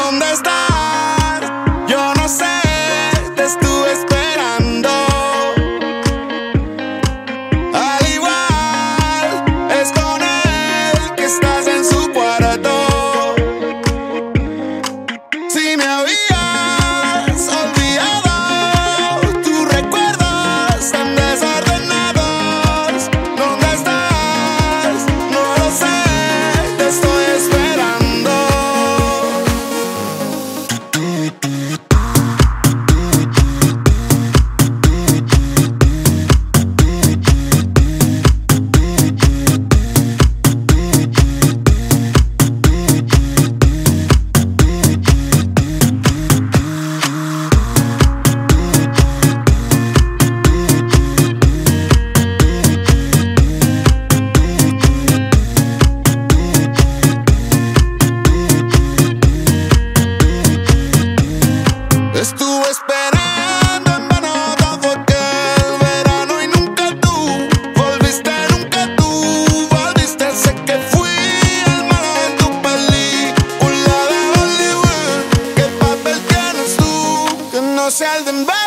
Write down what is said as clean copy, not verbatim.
¿Dónde estás? Yo no sé, te estuve esperando. Al igual es con él que estás en su cuarto. Si me habías olvidado, tus recuerdos tan desordenados. ¿Dónde estás? No lo sé, te estoy esperando. Estuve esperando en vano todo aquel verano y nunca tú volviste, sé que fui el malo en tu película de Hollywood. ¿Qué papel tienes tú que no sea el de